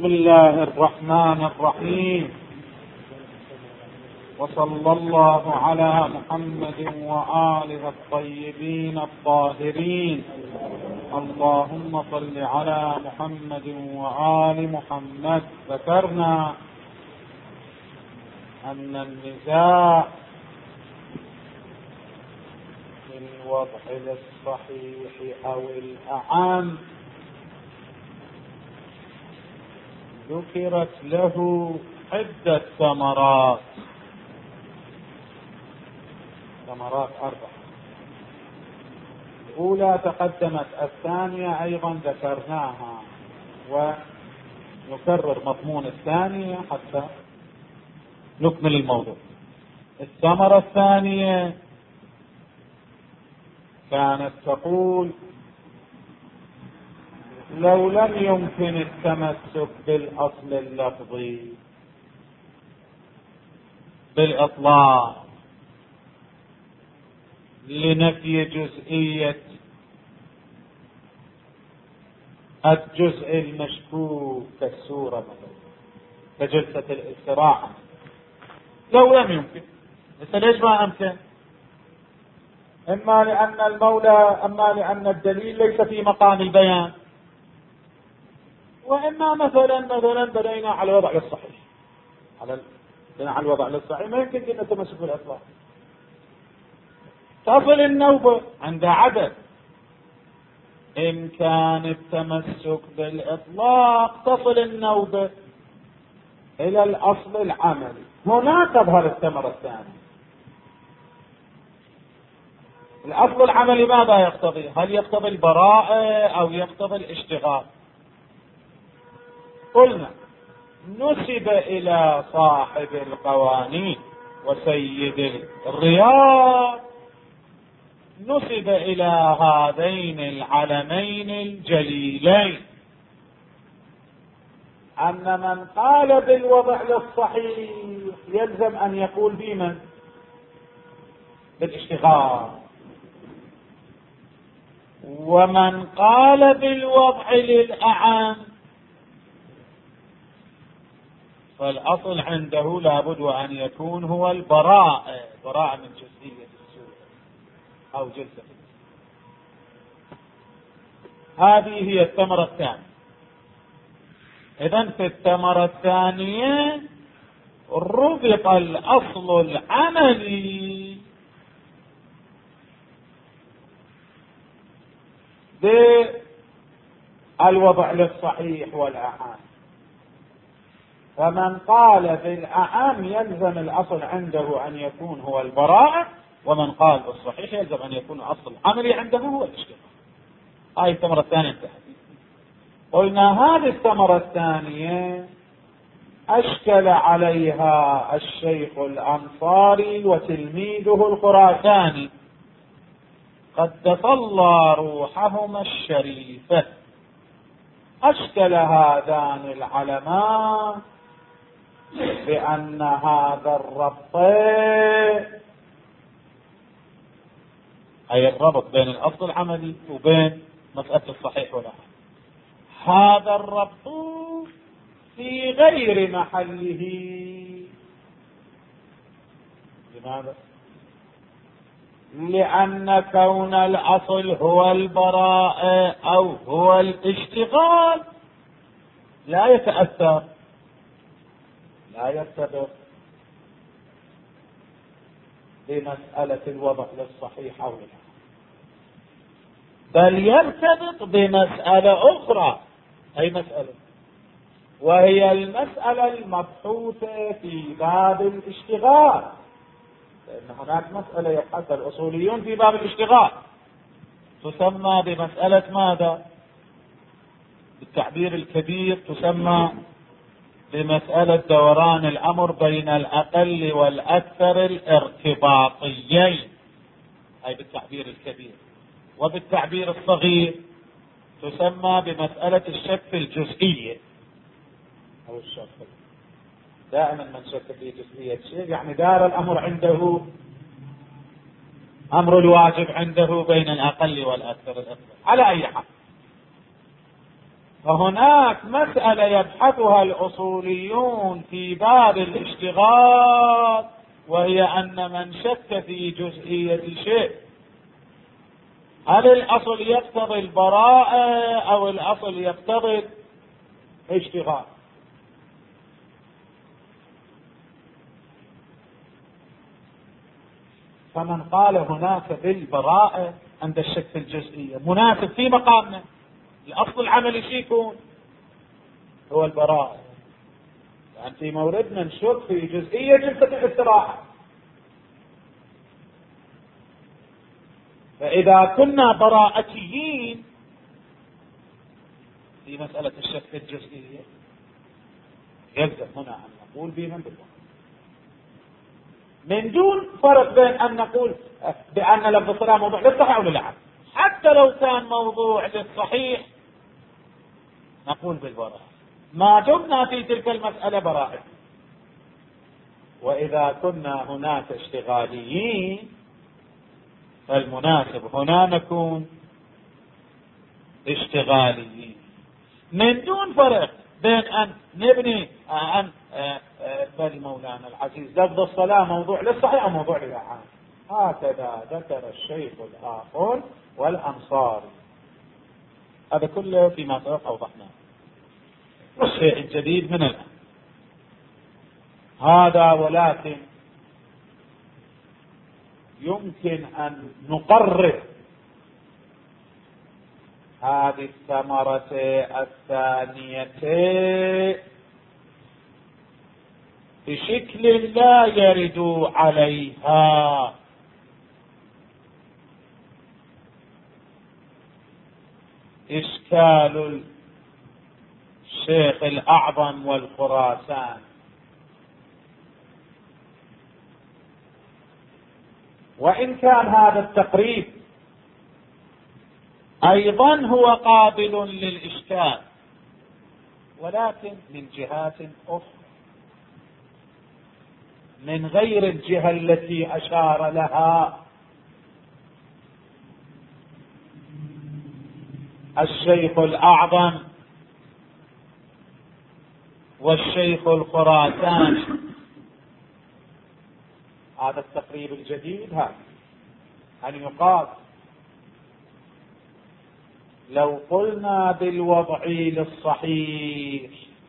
بسم الله الرحمن الرحيم، وصلى الله على محمد وآله الطيبين الطاهرين. اللهم صل على محمد وآل محمد. ذكرنا أن النزاع في الوضع للصحيح أو الأعم ذكرت له عدة ثمرات 4. الأولى تقدمت، الثانية أيضا ذكرناها، ونكرر مضمون الثانية حتى نكمل الموضوع. الثمرة الثانية كانت تقول: لو لم يمكن التمسك بالأصل اللفظي بالإطلاق لنفي جزئية الجزء المشكوك كالسورة مثلا كجلسة الاستراحة، لو لم يمكن، بس ليش ما أمكن؟ إما لأن الدليل ليس في مقام البيان، وإما مثلا بدينا على الوضع للصحيح، على الوضع للصحيح ما يمكن أن نتمسك بالإطلاق. تصل النوبة عند عدد إمكان التمسك بالإطلاق، تصل النوبة إلى الأصل العملي. هنا تظهر الثمرة الثانية. الأصل العملي ماذا يقتضي؟ هل يقتضي البراءة أو يقتضي الاشتغال؟ قلنا نسب إلى صاحب القوانين وسيد الرياض، نسب إلى هذين العلمين الجليلين أن من قال بالوضع للصحيح يلزم أن يقول بمن؟ بالاشتغال. ومن قال بالوضع للأعم فالأصل عنده لابد أن يكون هو براءة من جزئية السورة أو جلسة. هذه هي الثمرة الثانية. إذن في الثمرة الثانية ربط الأصل العملي بالوضع للصحيح والأعم. فمن قال بالأعم يلزم الأصل عنده أن يكون هو البراءة، ومن قال بالصحيح يلزم أن يكون الأصل العملي عنده هو الاشتغال. هاي الثمرة الثانية انتهت. قلنا هذه الثمرة الثانية أشكل عليها الشيخ الأنصاري وتلميذه الخراساني قدس الله روحهما الشريفة. أشكل هذان العلمان بأن هذا الربط، أي الربط بين الأصل العملي وبين مسألة الصحيح والأعم، هذا الربط في غير محله. لماذا؟ لأن كون الأصل هو البراءة أو هو الاشتغال لا يتأثر، لا يرتبط بمسألة الوضع للصحيح أو لا، بل يرتبط بمسألة أخرى. أي مسألة؟ وهي المسألة المبحوثة في باب الاشتغال، لأن هناك مسألة يبحثها الأصوليون في باب الاشتغال تسمى بمسألة ماذا؟ بالتعبير الكبير تسمى بمسألة دوران الأمر بين الأقل والأكثر الارتباطيين، أي بالتعبير الكبير. وبالتعبير الصغير تسمى بمسألة الشك في الجزئية أو الشك. دائما من شك في جزئية شيء يعني دار الأمر عنده، أمر الواجب عنده بين الأقل والأكثر الأكثر. على أي حال فهناك مسألة يبحثها الأصوليون في باب الاشتغال، وهي أن من شك في جزئية شيء، هل الأصل يقتضي البراءة أو الأصل يقتضي الاشتغال؟ فمن قال هناك بالبراءة عند الشك في الجزئية مناسب في مقامنا. الأصل العملي شي يكون هو البراءة، يعني في موردنا نشك في جزئية جلسة الاستراحة. فإذا كنا براءتيين في مسألة الشك في الجزئية يلزم هنا أن نقول بمن بالله، من دون فرق بين أن نقول بأن لفظ الصلاة موضوع للصحيح أو للعام. حتى لو كان موضوع للصحيح نقول بالبراءة ما دمنا في تلك المسألة براءة. وإذا كنا هناك اشتغاليين فالمناسب هنا نكون اشتغاليين، من دون فرق بين أن نبني أن بل مولانا العزيز لفظ الصلاة موضوع للصحيح أو موضوع للعام. هكذا ذكر الشيخ الآخر والأنصاري. هذا كله فيما سبق أوضحناه. والشيء الجديد من الآن هذا، ولكن يمكن أن نقرر هذه الثمرة الثانية بشكل لا يرد عليها. إشكال الشيخ الأعظم والخراسان. وإن كان هذا التقريب أيضا هو قابل للإشكال، ولكن من جهات أخرى من غير الجهة التي أشار لها الشيخ الأعظم والشيخ الخراساني. هذا التقريب الجديد هذا أن يقال لو قلنا بالوضع للصحيح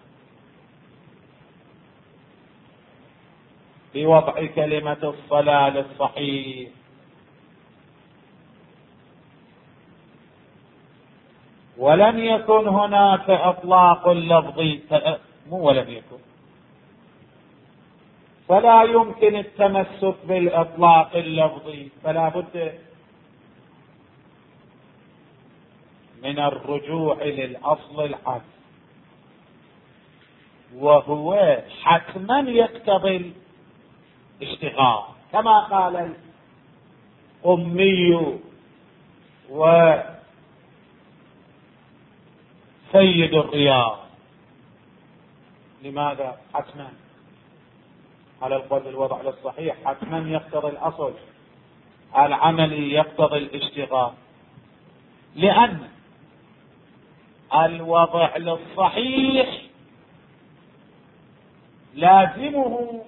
بوضع كلمة الصلاة للصحيح ولم يكن هناك إطلاق لفظي، ولم يكن، فلا يمكن التمسك بالإطلاق اللفظي، فلا بد من الرجوع للأصل العام، وهو حتما يقتضي الاشتغال كما قال الأمي وسيد الرياض. لماذا حتما؟ على القول بالوضع للصحيح حتما يقتضي الأصل العملي يقتضي الاشتغال، لأن الوضع للصحيح لازمه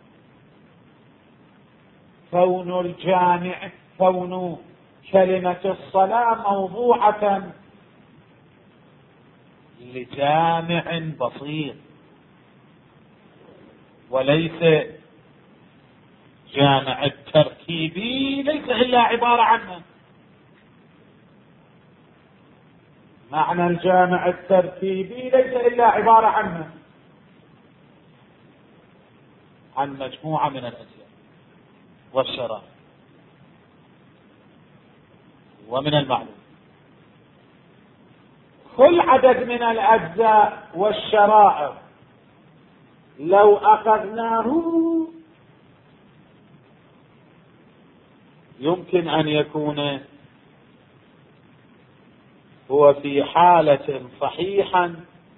كون كلمة الصلاة موضوعة لجامع بسيط، وليس جامع التركيبي ليس إلا عبارة عنه. معنى الجامع التركيبي ليس إلا عبارة عنه عن مجموعة من الأجزاء والشرائع ومن المعلوم. كل عدد من الأجزاء والشرائع لو أخذناه يمكن أن يكون هو في حالة صحيحا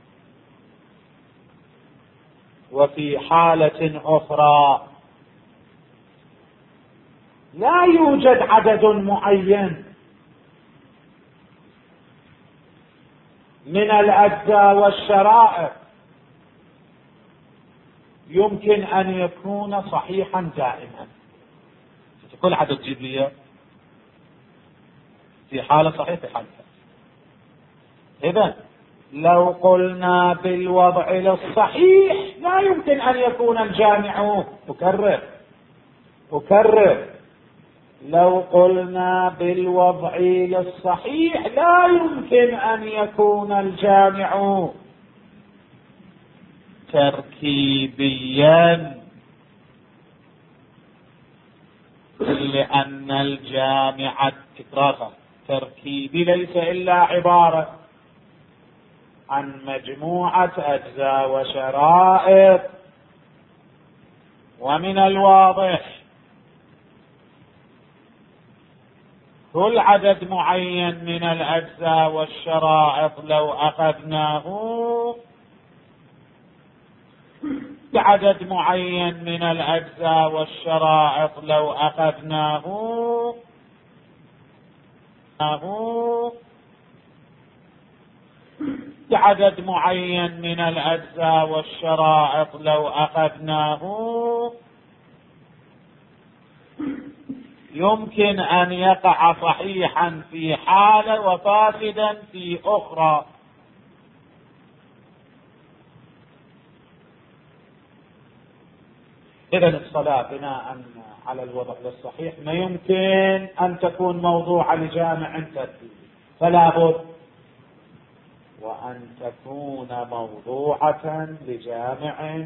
وفي حالة أخرى لا يوجد عدد معين من الأجزاء والشرائط يمكن أن يكون صحيحا دائما. كل عدد تجيب لي في حالة صحيح في حالة. إذا لو قلنا بالوضع للصحيح لا يمكن أن يكون الجامع، أكرر لو قلنا بالوضع للصحيح لا يمكن أن يكون الجامع تركيبيا، لأن الجامع تكرارا تركيبي ليس إلا عبارة عن مجموعة أجزاء وشرائط، ومن الواضح كل عدد معين من الأجزاء والشرائط لو أخذناه بعدد معين من الأجزاء والشرائط لو أخذناه بعدد معين من الأجزاء والشرائط لو أخذناه يمكن أن يقع صحيحا في حالة وفاسدا في أخرى. إذن الصلاة بناء على الوضع للصحيح ما يمكن أن تكون موضوع لجامع تركيبي، فلا بد وأن تكون موضوعة لجامع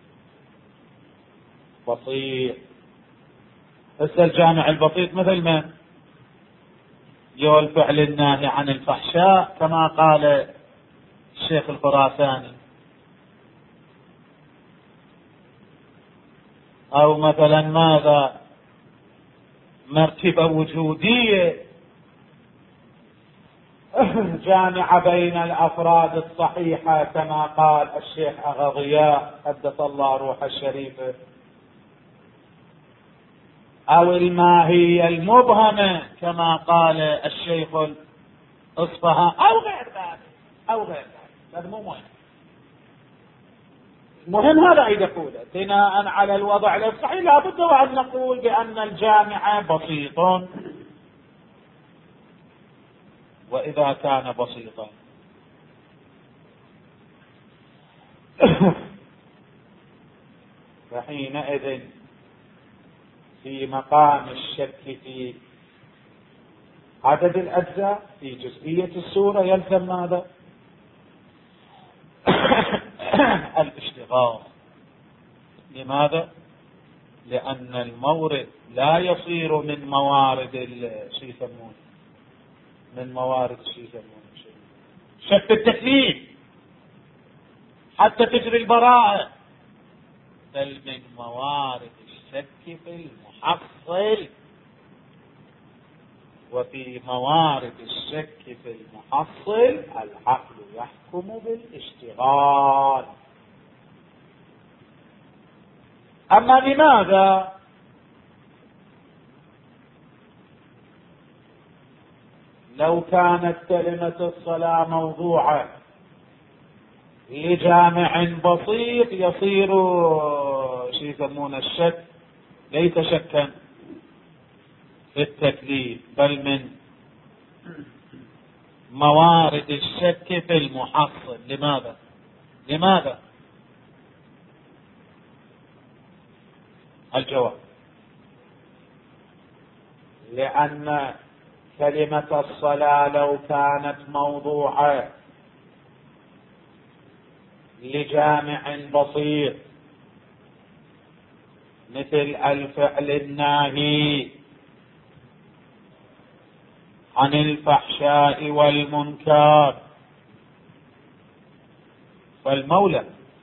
بسيط. الجامع البسيط مثل من؟ الفعل الناهي عن الفحشاء كما قال الشيخ الخراساني، أو مثلا ماذا؟ مرتبة وجودية جامعة بين الأفراد الصحيحة كما قال الشيخ أغاضياء قدس الله روح الشريفة، أو الماهية المبهمة كما قال الشيخ الأصفهاني، أو غير ذلك. هذا مو مهم. المهم هذا أيضا يقوله بناء على الوضع الصحيح لابد وأن نقول بأن الجامع بسيط، وإذا كان بسيطا فحينئذ في مقام الشك في عدد الأجزاء في جزئية السورة يلزم ماذا؟ الاشتغال. لماذا؟ لأن المورد لا يصير من موارد شك التكليف حتى تجري البراءة، بل من موارد الشك في المحصل، وفي موارد الشك في المحصل العقل يحكم بالاشتغال. أما لماذا؟ لو كانت كلمة الصلاة موضوعة لجامع بسيط يصير يسمونه الشك ليس شكا في التكليف، بل من موارد الشك في المحصل. لماذا؟ الجواب: لأن كلمة الصلاة لو كانت موضوعة لجامع بسيط مثل الفعل الناهي عن الفحشاء والمنكر، فالمولى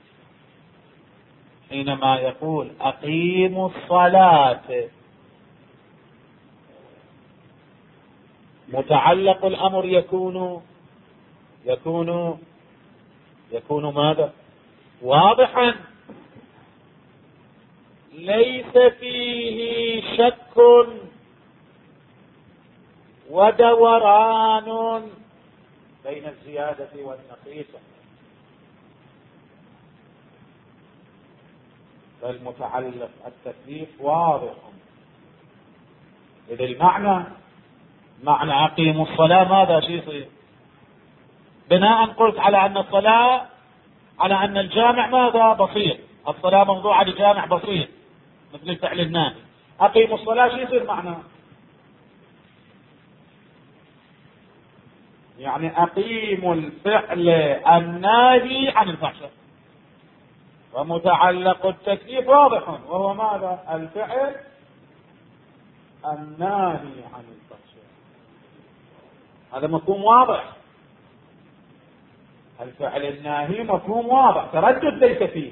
حينما يقول أقيموا الصلاة متعلق الأمر يكون ماذا؟ واضحا، ليس فيه شك ودوران بين الزيادة والنقيصة. فالمتعلق التكليف واضح. إذا المعنى معنى أقيموا الصلاة ماذا شيء يصير؟ بناء قلت على أن الصلاة على أن الجامع ماذا بسيط، الصلاة موضوعة لجامع بسيط مثل الفعل الناهي. أقيموا الصلاة شيء يصير معنى؟ يعني أقيموا الفعل الناهي عن الفحشاء. ومتعلق التكليف واضح وهو ماذا؟ الفعل الناهي عن الفحشاء. هذا مفهوم واضح. الفعل الناهي مفهوم واضح، تردد ليس فيه.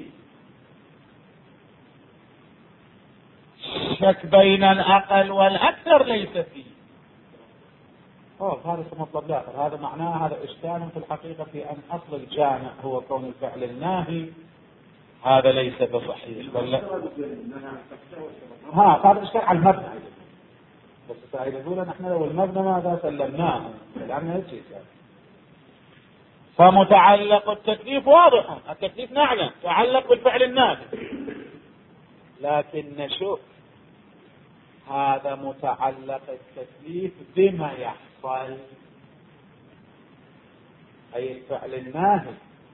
شك بين الأقل والأكثر ليس فيه. هذا مطلب الآخر. هذا معناه هذا إشكال في الحقيقة في أن أصل الجامع هو كون الفعل الناهي. هذا ليس بصحيح. هذا إشكال على المبنى. بس إذا يقول نحن لو المبنى ماذا سلمناه لأنه يجي. فمتعلق التكليف واضح، التكليف نعلم تعلق بالفعل الناهي، لكن نشوف هذا متعلق التكليف بما يحصل، أي الفعل الناهي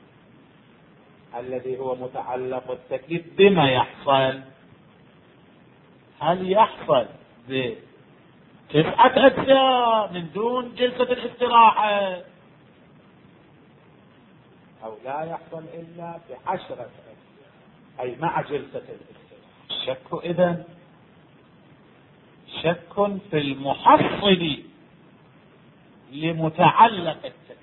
الذي هو متعلق التكليف بما يحصل. هل يحصل ب9 أجزاء من دون جلسة الاستراحة، أو لا يحصل إلا ب10 أجزاء أي مع جلسة الاستراحة؟ الشك إذن شك في المحصل لمتعلق التكليف.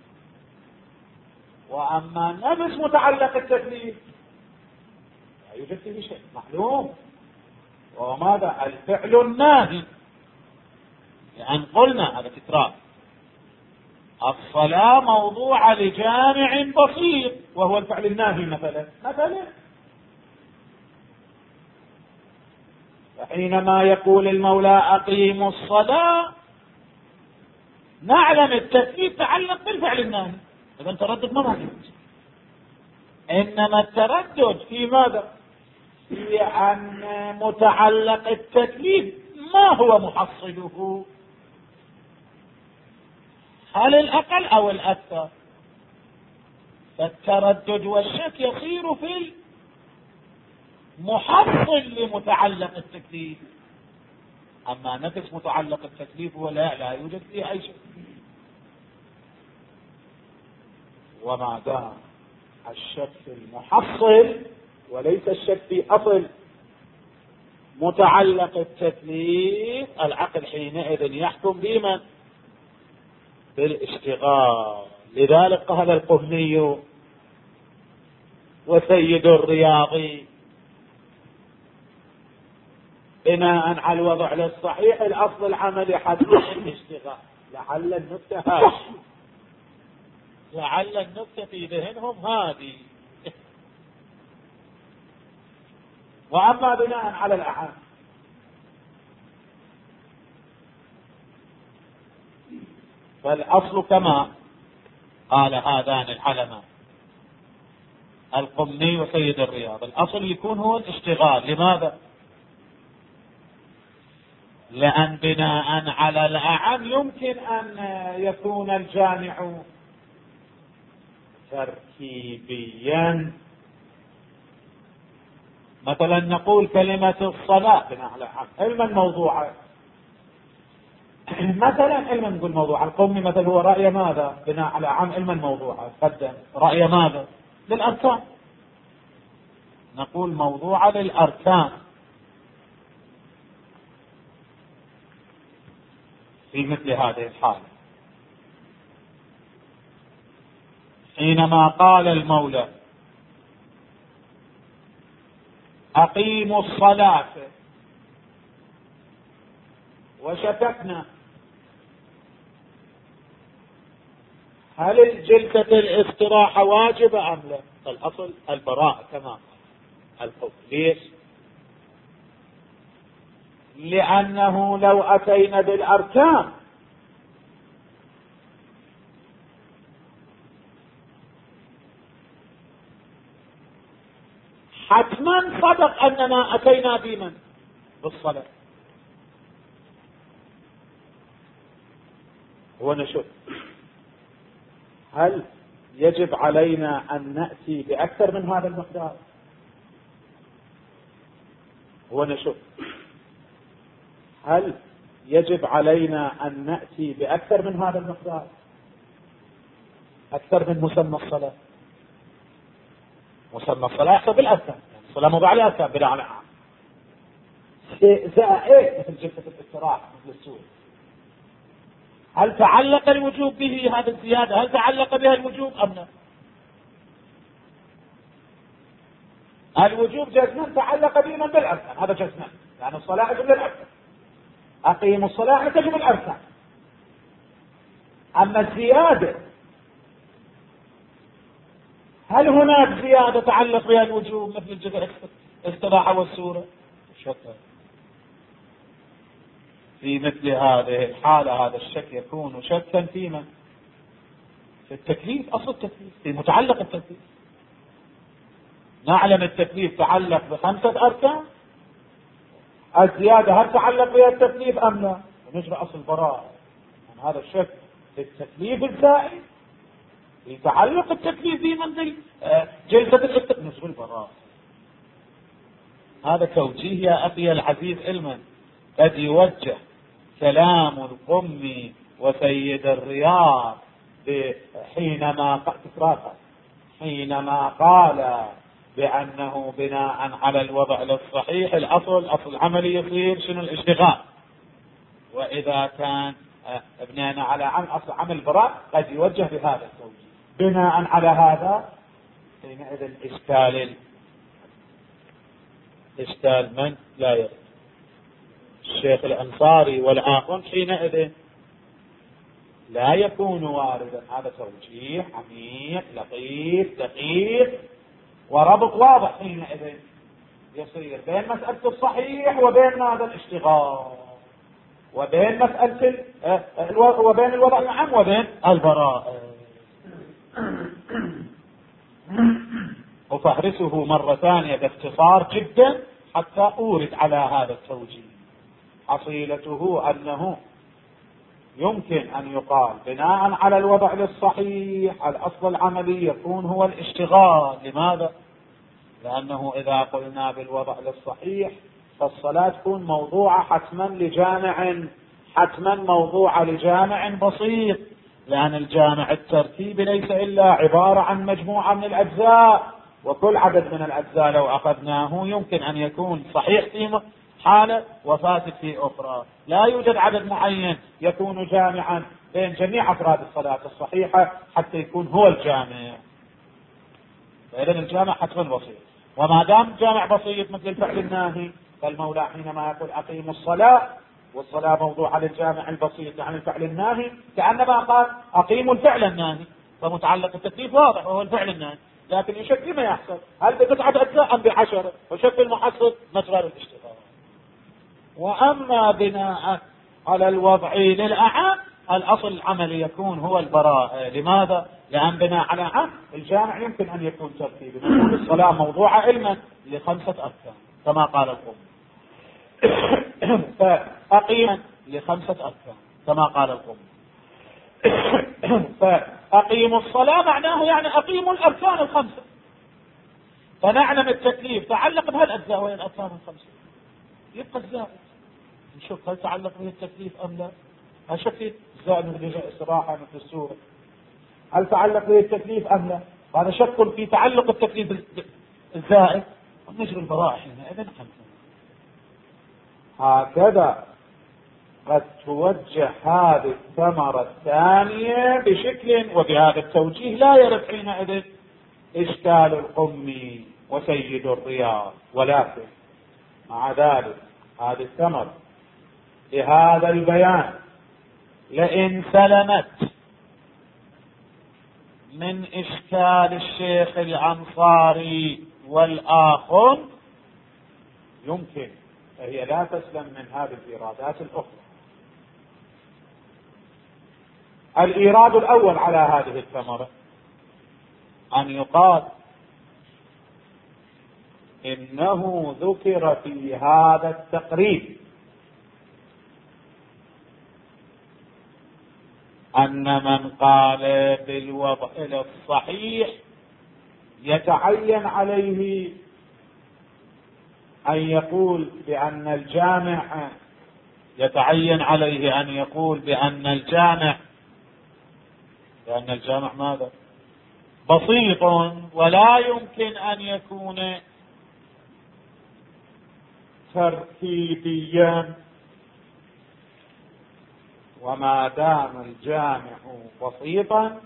وأما نفس متعلق التكليف لا يوجد فيه شيء معلوم، وهو ماذا؟ الفعل الناهي. لأن قلنا هذا تكرار، الصلاة موضوعة لجامع بسيط وهو الفعل الناهي مثلا. فحينما يقول المولى أقيموا الصلاة نعلم التكليف تعلق بالفعل الناهي، إذا تردد ما موجود. إنما التردد في ماذا؟ في أن متعلق التكليف ما هو محصله، هل الأقل أو الأكثر؟ فالتردد والشك يصير في المحصل لمتعلق التكليف. أما نفس متعلق التكليف هو لا يوجد فيه أي شيء. وما دام الشك في المحصل وليس الشك في أصل متعلق التكليف، العقل حينئذ يحكم بمن؟ بالاشتغال. لذلك قال القهني وسيد الرياضي بناء على الوضع للصحيح الأصل العملي حد الاشتغال. لعل النكتة في ذهنهم هذه. وأما بناء على الأعم فالأصل كما قال هذان العلماء القمني وسيد الرياض، الأصل يكون هو الاشتغال. لماذا؟ لأن بناء على الأعم يمكن أن يكون الجامع تركيبيا. مثلا نقول كلمة الصلاة بناء على الأعم علما موضوعا، مثلا علما نقول موضوع. القومي مثلا هو رأي ماذا؟ بناء على عام علما موضوعا، قدم رأي ماذا؟ للأركان. نقول موضوعا للأركان. في مثل هذه الحالة حينما قال المولى أقيموا الصلاة وشككنا هل الجلسة الاستراحة واجبة أم لا؟ فالأصل البراءة كما الحكم. ليش؟ لأنه لو أتينا بالأركان حتما صدق أننا أتينا بمن؟ بالصلاة. ونشوف هل يجب علينا أن نأتي بأكثر من هذا المقدار؟ ونشوف هل يجب علينا أن نأتي بأكثر من هذا المقدار؟ أكثر من مسمى الصلاة. مسمى الصلاة يحصل بالأركان، الصلاة موضوع الأركان بلا على شيء زائد مثل جلسة الاستراحة مثل السور. هل تعلق الوجوب به هذا الزيادة؟ هل تعلق بها الوجوب أم لا؟ الوجوب جزما تعلق بمن بالأركان، هذا جزما، يعني الصلاة تجب الأركان. أقيم الصلاة تجب الأركان. أما الزيادة هل هناك زيادة تعلق بها الوجوب مثل الجزء الاستراحة والسورة؟ شكرا. في مثل هذه الحالة هذا الشك يكون شكا فيما في التكليف، أصل التكليف في متعلق التكليف. نعلم التكليف تعلق ب5 أركان، الزيادة هل تعلق بها التكليف أم لا؟ ونجرى أصل براءة من هذا الشك في التكليف الزائد، في تعلق التكليف بمنزل جلسة الاستقامة، نجرى البراءة. هذا توجيه يا أخي العزيز علما قد يوجه كلام القمي وسيد الرياض حينما قال بأنه بناء على الوضع الصحيح الأصل عملي يصير شنو الاشتغال، وإذا كان بناء على أصل عمل براء قد يوجه بهذا التوجيه. بناء على هذا حينئذ إشكال من لا يرد الشيخ الأنصاري والآخر حينئذ لا يكون واردا. هذا توجيه عميق لطيف دقيق وربط واضح حينئذ يصير بين مسألة الصحيح وبين هذا الاشتغال، وبين مسألة وبين الوضع العام وبين البراءة. أفهرسه مرة ثانية باختصار جدا حتى أورد على هذا التوجيه. حصيلته أنه يمكن أن يقال بناء على الوضع الصحيح الأصل العملي يكون هو الاشتغال. لماذا؟ لأنه إذا قلنا بالوضع الصحيح فالصلاة تكون موضوعة حتما موضوعة لجامع بسيط، لأن الجامع الترتيبي ليس إلا عبارة عن مجموعة من الأجزاء، وكل عدد من الأجزاء لو أخذناه يمكن أن يكون صحيح في حالة وفاسد في أخرى. لا يوجد عدد معين يكون جامعا بين جميع أفراد الصلاة الصحيحة حتى يكون هو الجامع. فإذا الجامع حتما بسيط، وما دام جامع بسيط مثل الفعل الناهي فالمولى حينما يقول أقيموا الصلاة والصلاة موضوعة للجامع البسيط عن الفعل الناهي كأنما قال أقيموا الفعل الناهي، فمتعلق التكليف واضح وهو الفعل الناهي، لكن يشك ما يحصل هل ب9 أجزاء أم ب10 وشك المحصل مجرى الاشتغال. وأما بناء على الوضع للأعم الأصل العملي يكون هو البراءة. لماذا؟ لأن بناء على عام الجامع يمكن أن يكون ترتيبي، نقول الصلاة موضوعة علما ل5 أركان كما قال القوم، فأقيم ل5 أركان كما قال القوم، فأقيموا الصلاة معناه يعني أقيموا الأركان ال5. فنعلم التكليف تعلق بهالأجزاء وهي الأركان ال5، يبقى الزائد نشوف هل تعلق به التكليف أم لا. هالشكل الزائد من جزء استراحة مثل السورة هل تعلق به التكليف أم لا؟ هذا شك في تعلق التكليف الزائد ونجر البراءة حينئذ. هكذا قد توجه هذه الثمرة الثانية بشكل وبهذا التوجيه لا يرد حينئذ إشكال القمي وسيد الرياض، ولكن مع ذلك هذه الثمرة بهذا البيان لئن سلمت من إشكال الشيخ الأنصاري والآخر يمكن، فهي لا تسلم من هذه الإيرادات الأخرى. الإيراد الأول على هذه الثمرة أن يقال إنه ذكر في هذا التقريب أن من قال بالوضع الصحيح يتعين عليه أن يقول بأن الجامع ماذا؟ بسيط ولا يمكن أن يكون ترتيبيا، وما دام الجامع بسيطا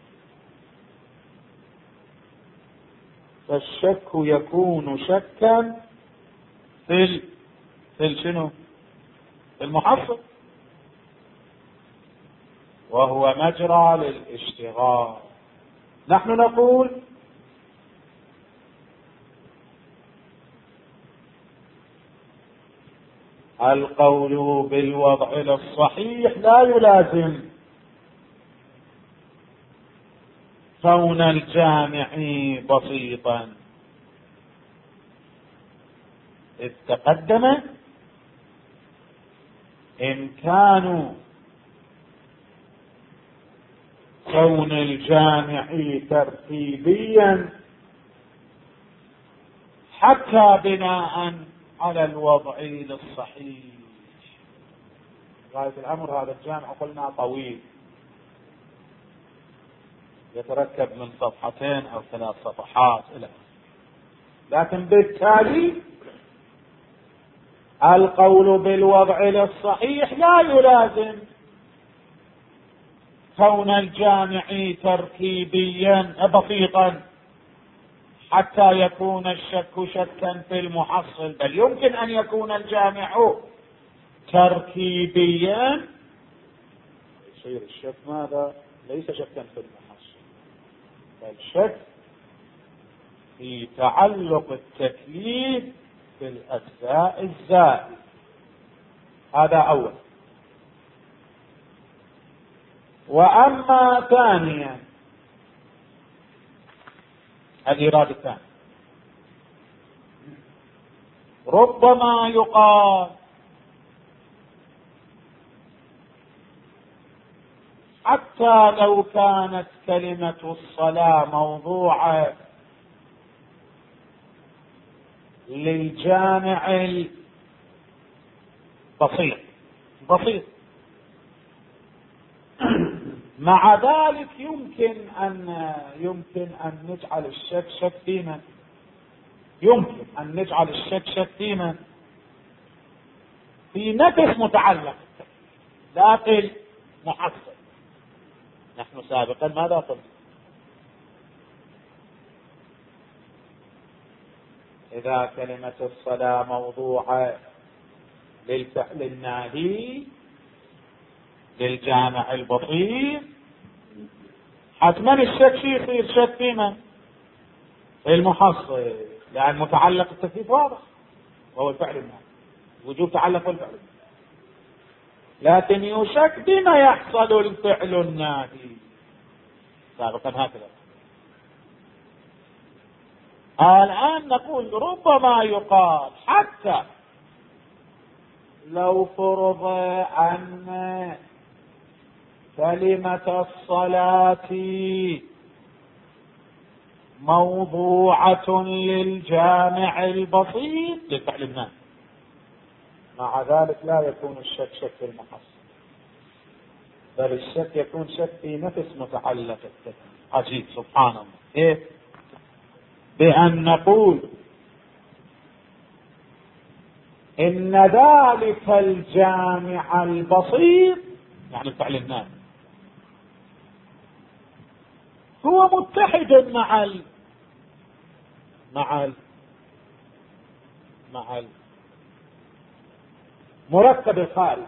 فالشك يكون شكا في شنو؟ في المحصل، وهو مجرى للاشتغال. نحن نقول القول بالوضع الصحيح لا يلازم كون الجامع بسيطا، إذ تقدم إمكان كون الجامع ترتيبيا حتى بناء على الوضع للصحيح. غاية الأمر هذا الجامع قلنا طويل، يتركب من صفحتين أو 3 صفحات لكن بالتالي القول بالوضع للصحيح لا يلازم كون الجامع تركيبيا بسيطا حتى يكون الشك شكا في المحصل، بل يمكن أن يكون الجامع تركيبيا يصير الشك ماذا؟ ليس شكا في المحصل، بل شك في تعلق التكليف في الأجزاء الزائدة. هذا أول. وأما ثانيا الإيراد الثاني، ربما يقال حتى لو كانت كلمة الصلاة موضوعة للجامع البسيط مع ذلك يمكن أن نجعل الشك شك فيما في نفس متعلق لا في المحصل. نحن سابقا ماذا قلنا؟ إذا كلمة الصلاة موضوعة للفعل الناهي للجامع البسيط حتما الشك يصير شك فيما في المحصل، لأن متعلق التكليف واضح وهو الفعل الناهي، وجوب تعلق الفعل الناهي. لكن يشك بما يحصل الفعل الناهي سابقا هكذا. الآن نقول ربما يقال حتى لو فرض أن كلمة الصلاة موضوعة للجامع البسيط للفعل الناهي، مع ذلك لا يكون الشك شك في المحصل، بل الشك يكون شك في نفس متعلق التكليف. عجيب سبحان الله. إيه؟ بأن نقول إن ذلك الجامع البسيط يعني الفعل الناهي هو متحد مع المركب الخارجي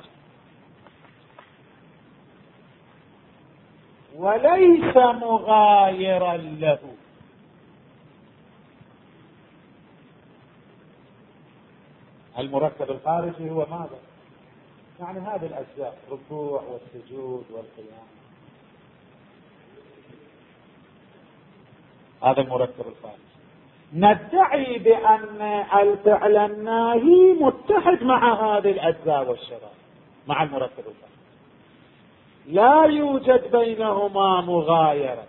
وليس مغايرا له. المركب الخارجي هو ماذا؟ يعني هذه الأجزاء، الركوع والسجود والقيام، هذا المركب الخارجي. ندعي بأن الفعل الناهي متحد مع هذه الأجزاء والشرائط مع المرتب الفعل، لا يوجد بينهما مغايرة.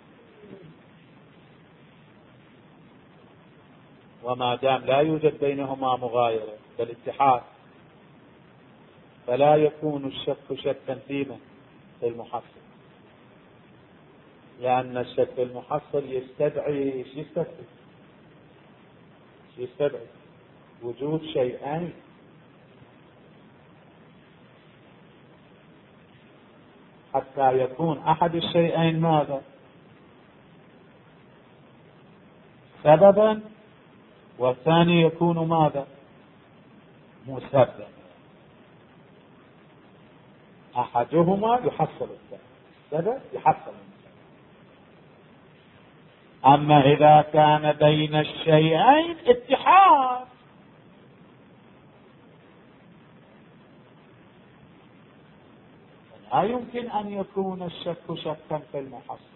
وما دام لا يوجد بينهما مغايرة بل اتحاد، فلا يكون الشك شكا فيما في المحصل، لأن الشك في المحصل يستدعي يستدعي وجود شيئين، حتى يكون أحد الشيئين ماذا؟ سببا، والثاني يكون ماذا؟ مسببا. أحدهما يحصل الثاني، السبب يحصل المسبب. أما إذا كان بين الشيئين اتحاد، لا يمكن أن يكون الشك شكا في المحصل.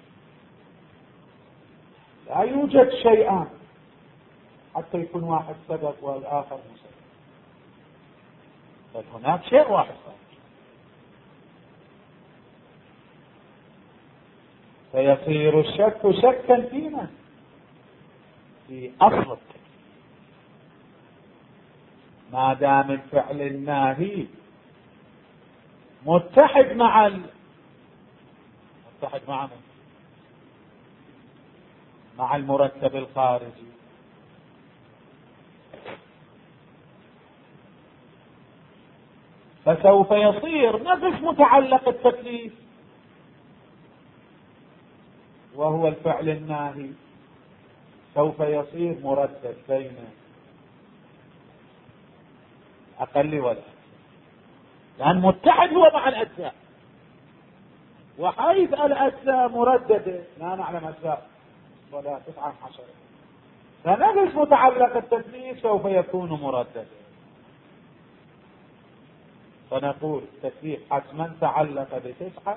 لا يوجد شيئان حتى يكون واحد سبب والآخر مسبب، بل هناك شيء واحد سبب. فيصير الشك شكا فيما في أصل التكليف، ما دام الفعل الناهي متحد مع مع المرتب الخارجي. فسوف يصير نفس متعلق التكليف وهو الفعل الناهي، سوف يصير مرتب بين أقل ولا، لأن متحد هو مع الأجزاء، وحيث الأجزاء مرددة لا نعلم أجزاء ولا 19، فنفس متعلق التكليف سوف يكون مرددا. فنقول التكليف حتما تعلق ب9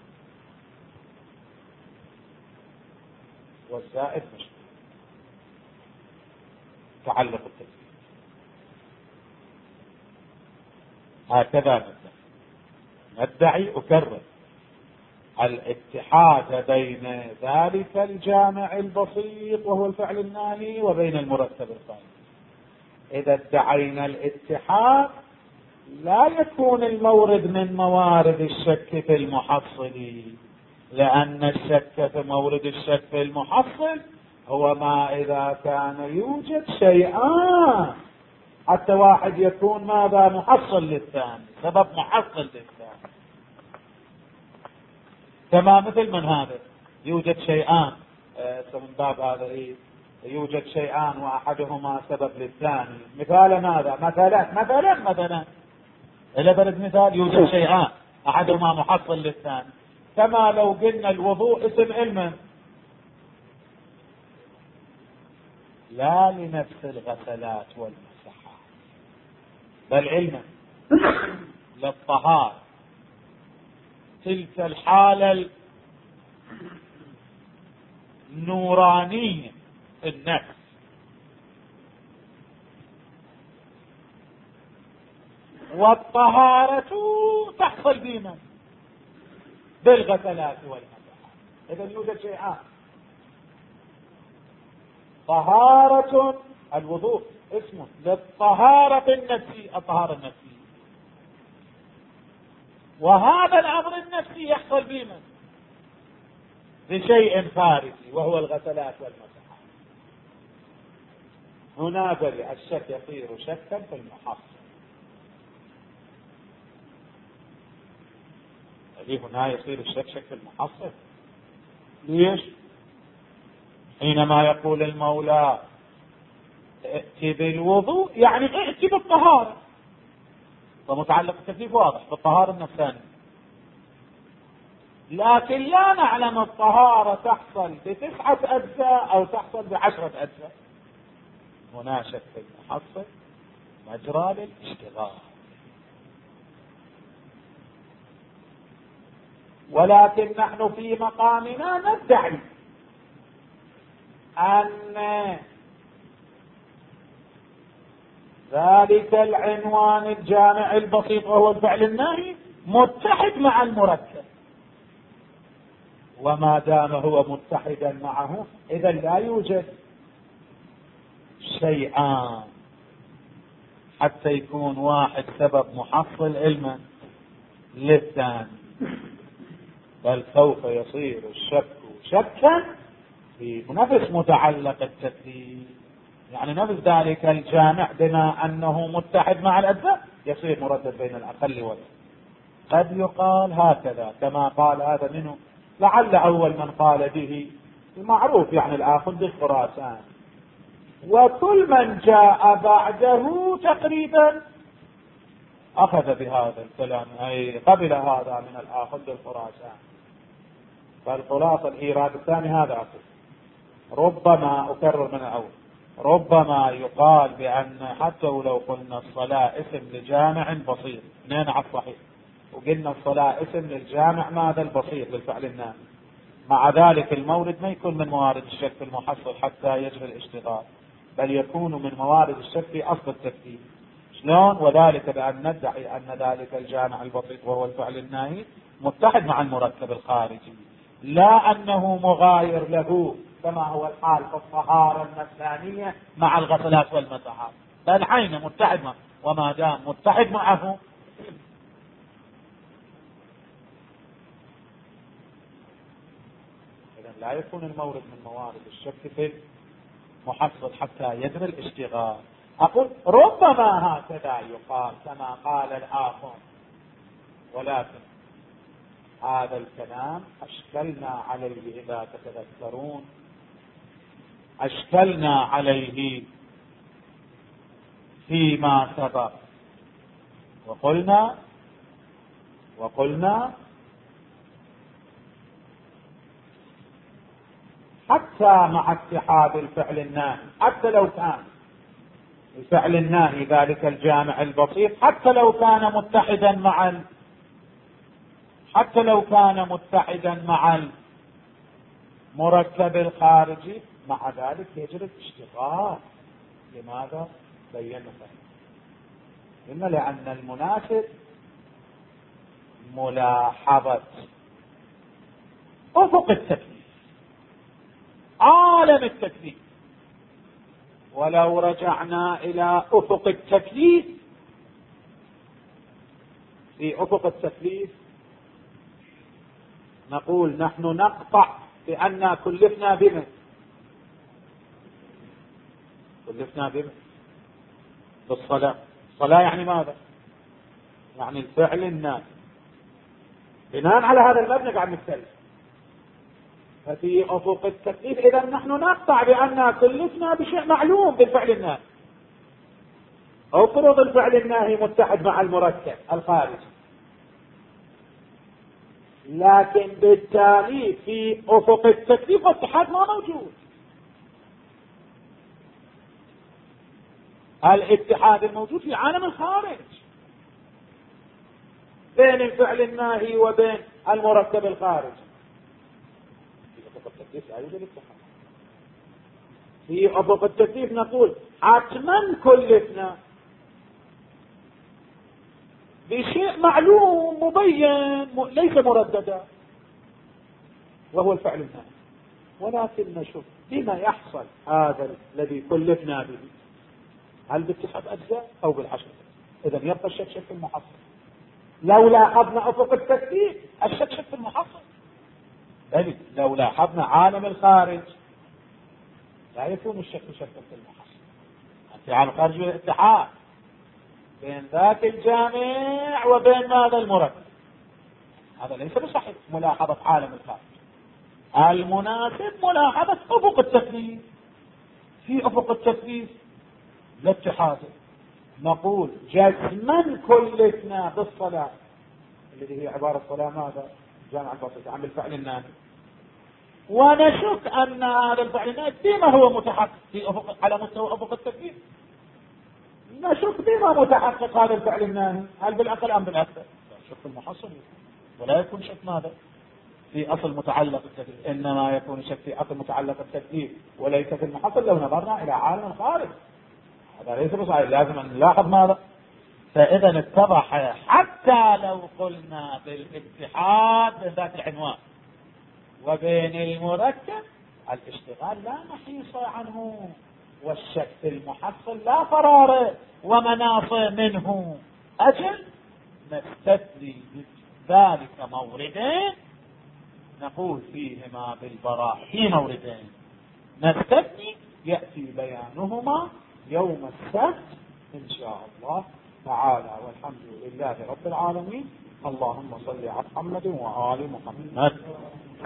والزائد مش تعلق التكليف. هكذا ندعي أكرر الاتحاد بين ذلك الجامع البسيط وهو الفعل الناهي وبين المرتب الخارجي. إذا ادعينا الاتحاد لا يكون المورد من موارد الشك في المحصل، لأن الشك في مورد الشك في المحصل هو ما إذا كان يوجد شيئان حتى واحد يكون ماذا؟ محصل للثاني، سبب محصل للثاني. كما مثل من هذا يوجد شيئان من باب هذا يوجد شيئان وأحدهما سبب للثاني. مثال ماذا؟ مثلا إلى برد مثال يوجد شيئان أحدهما محصل للثاني، كما لو قلنا الوضوء اسم علم لا لنفس الغسلات والمسحات بل علما للطهارة، تلك الحالة النورانية في النفس. والطهارة تحصل بمن؟ بالغسلات والمسحات. إذا يوجد شيئان، طهارة الوضوء اسمه للطهارة النفسية، الطهارة النفسية، وهذا الأمر النفسي يحصل بمن؟ بشيء خارجي وهو الغسلات والمسحات. هنا بل الشك يصير شكا في المحصل. هنا يصير الشك شك في المحصل. ليش؟ حينما يقول المولى ائتي بالوضوء يعني ائتي بالطهارة، فمتعلق التكليف واضح بالطهارة النفسانية، لكن لا نعلم الطهارة تحصل ب9 أجزاء أو تحصل ب10 أجزاء. هنا شك في المحصل مجرى للاشتغال. ولكن نحن في مقامنا ندعي أن ذلك العنوان الجامع البسيط وهو الفعل الناهي متحد مع المركب، وما دام هو متحدا معه إذا لا يوجد شيئان حتى يكون واحد سبب محصل علما للثاني، بل سوف يصير الشك شكا في نفس متعلق التكليف. يعني نفس ذلك الجامع بما أنه متحد مع الأجزاء يصير مردد بين الأقل والأكثر. قد يقال هكذا كما قال هذا منه، لعل أول من قال به المعروف يعني الآخذ بالخراسان، وكل من جاء بعده تقريبا أخذ بهذا الكلام، أي قبل هذا من الآخذ بالخراسان. فالخلاصة الإيراد الثاني هذا أقول ربما أكرر من الأول، ربما يقال بأن حتى ولو قلنا الصلاة اسم لجامع بسيط اثنين على الصحيح، وقلنا الصلاة اسم للجامع ماذا البسيط للفعل الناهي، مع ذلك المورد ما يكون من موارد الشك في المحصل حتى يجري الاشتغال، بل يكون من موارد الشك في أصل التكليف. شلون؟ وذلك بأن ندعي أن ذلك الجامع البسيط وهو الفعل الناهي متحد مع المركب الخارجي، لا أنه مغاير له كما هو الحال في الطهارة المثانية مع الغسلات والمسحات، بل عين متحد معه، وما دام متحد معه إذن لا يكون المورد من موارد الشك في المحصل حتى يجري الاشتغال. أقول ربما هكذا يقال كما قال الآخر، ولكن هذا الكلام أشكلنا عليه إذا تتذكرون، أشكلنا عليه فيما سبق وقلنا حتى مع اتحاد الفعل الناهي، حتى لو كان الفعل الناهي ذلك الجامع البسيط، حتى لو كان متحدا مع المركب الخارجي، مع ذلك يجري الاشتغال. لماذا؟ بينا إما لأن المناسب ملاحظة أفق التكليف، عالم التكليف. ولو رجعنا إلى أفق التكليف، في أفق التكليف نقول نحن نقطع بأن كلفنا بما بالصلاة. الصلاة يعني ماذا؟ يعني الفعل الناهي. بناء على هذا المبنى قاعد نتكلم. ففي أفق التكليف إذا نحن نقطع بأن كلفنا بشيء معلوم بالفعل الناهي، أو فرض الفعل الناهي متحد مع المركب الخارجي، لكن بالتالي في أفق التكليف والاتحاد ما موجود. الاتحاد الموجود في عالم الخارج بين الفعل الناهي وبين المركب الخارجي. في أفق التكليف لا يوجد اتحاد. في أفق التكليف نقول حتما كلفنا بشيء معلوم مبين ليس مرددا وهو الفعل الناهي، ولكن نشوف بما يحصل هذا الذي كلفنا به، هل باتحاد أجزاء أو بالحشر؟ إذا يبقى الشك في المحصل. لو لاحظنا أفق التكليف الشك في المحصل، بل لو لاحظنا عالم الخارج لا يكون الشك في المحصل. في عالم الخارج الاتحاد بين ذات الجامع وبين ماذا المركب، هذا ليس بصحيح ملاحظة عالم الخارج. المناسب ملاحظة أفق التكليف. في أفق التكليف الاتحاد نقول جزما كلفنا بالصلاة الذي هي عبارة الصلاة ماذا؟ جامع البسيط عن الفعل الناهي، ونشك أن هذا الفعل الناهي بما هو متحقق في أفق على مستوى أفق التكليف، نشك بما متحقق هذا الفعل الناهي، هل بالعقل أم بالأكثر؟ شك المحصل، ولا يكون شك ماذا؟ في أصل متعلق التكليف، إنما يكون شك في أصل متعلق التكليف وليس في المحصل لو نظرنا إلى عالم خارج. هذا ليس بصحيح، لازم أن نلاحظ ماذا. فإذا اتضح حتى لو قلنا بالاتحاد بين ذات العنوان وبين المركب، الاشتغال لا محيص عنه، والشك المحصل لا فرار ومناص منه. أجل نستثني ذلك موردين نقول فيهما بالبراء، في موردين نستثني يأتي بيانهما يوم السبت إن شاء الله تعالى، والحمد لله رب العالمين. اللهم صل على محمد وآل محمد.